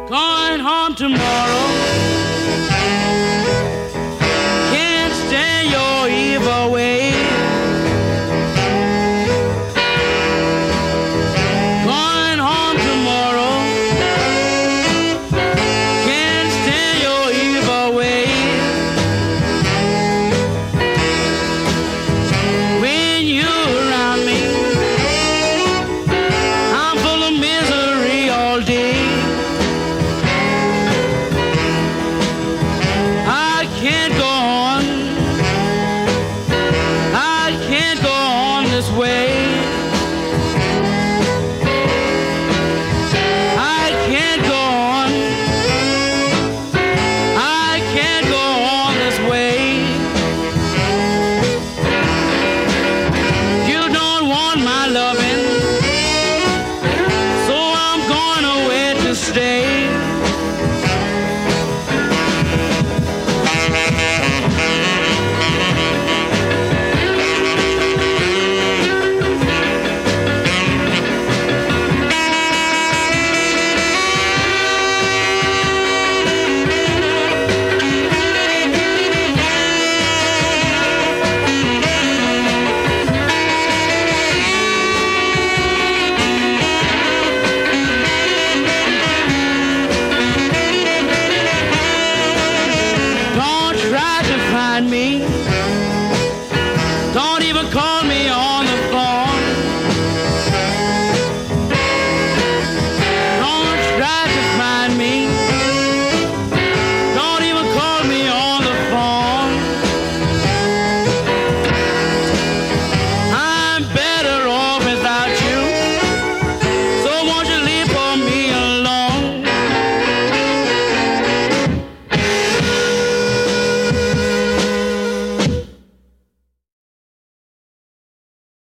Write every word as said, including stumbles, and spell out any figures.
Going home tomorrow. Can't stand your evil ways. Going home tomorrow. Can't stand your evil ways. When you're around me, I'm full of misery all day. I can't go on. I can't go on this way. I can't go on. I can't go on this way. You don't want my loving, so I'm going away to stay.